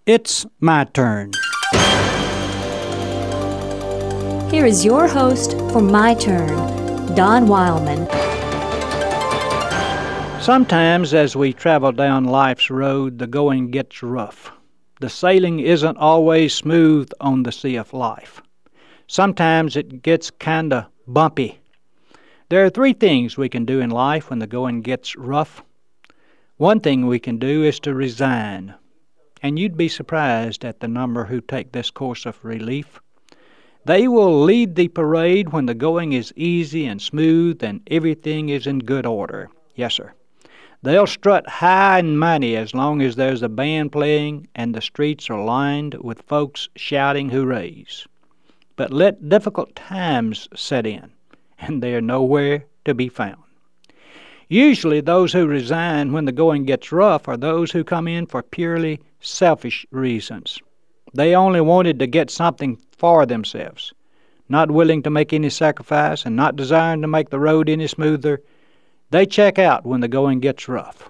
It's my turn. Here is your host for My Turn, Don Wildman. Sometimes as we travel down life's road, the going gets rough. The sailing isn't always smooth on the sea of life. Sometimes it gets kinda bumpy. There are three things we can do in life when the going gets rough. One thing we can do is to resign. And you'd be surprised at the number who take this course of relief. They will lead the parade when the going is easy and smooth and everything is in good order. Yes, sir. They'll strut high and mighty as long as there's a band playing and the streets are lined with folks shouting hoorays. But let difficult times set in, and they are nowhere to be found. Usually those who resign when the going gets rough are those who come in for purely selfish reasons. They only wanted to get something for themselves, not willing to make any sacrifice and not desiring to make the road any smoother. They check out when the going gets rough.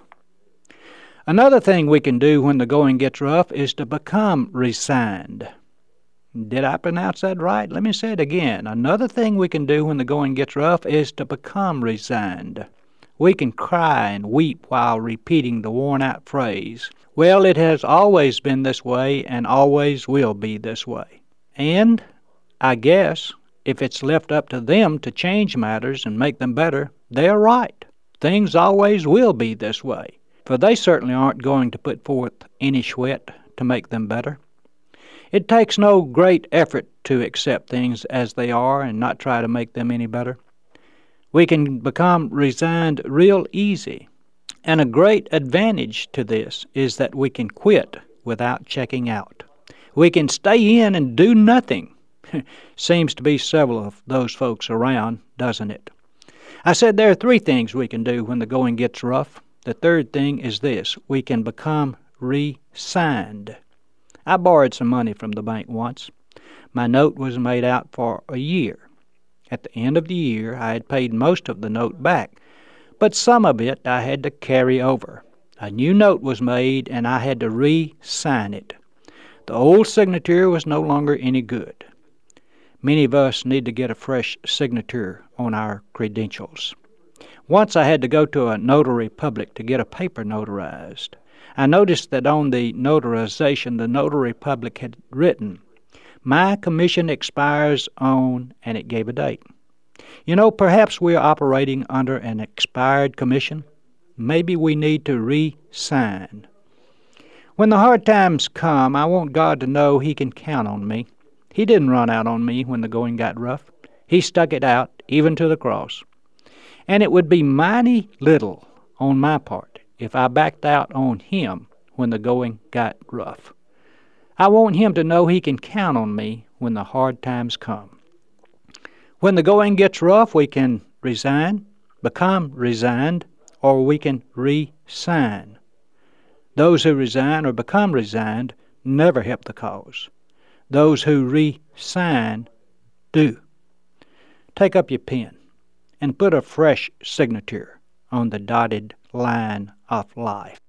Another thing we can do when the going gets rough is to become resigned. Did I pronounce that right? Let me say it again. Another thing we can do when the going gets rough is to become resigned. We can cry and weep while repeating the worn-out phrase, "Well, it has always been this way and always will be this way." And, I guess, if it's left up to them to change matters and make them better, they're right. Things always will be this way, for they certainly aren't going to put forth any sweat to make them better. It takes no great effort to accept things as they are and not try to make them any better. We can become resigned real easy. And a great advantage to this is that we can quit without checking out. We can stay in and do nothing. Seems to be several of those folks around, doesn't it? I said there are three things we can do when the going gets rough. The third thing is this: we can become re-signed. I borrowed some money from the bank once. My note was made out for a year. At the end of the year, I had paid most of the note back, but some of it I had to carry over. A new note was made, and I had to re-sign it. The old signature was no longer any good. Many of us need to get a fresh signature on our credentials. Once I had to go to a notary public to get a paper notarized. I noticed that on the notarization, the notary public had written, "My commission expires on," and it gave a date. You know, perhaps we're operating under an expired commission. Maybe we need to re-sign. When the hard times come, I want God to know He can count on me. He didn't run out on me when the going got rough. He stuck it out, even to the cross. And it would be mighty little on my part if I backed out on Him when the going got rough. I want Him to know He can count on me when the hard times come. When the going gets rough, we can resign, become resigned, or we can re-sign. Those who resign or become resigned never help the cause. Those who re-sign do. Take up your pen and put a fresh signature on the dotted line of life.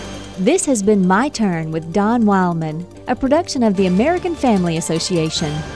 This has been My Turn with Don Wildman, a production of the American Family Association.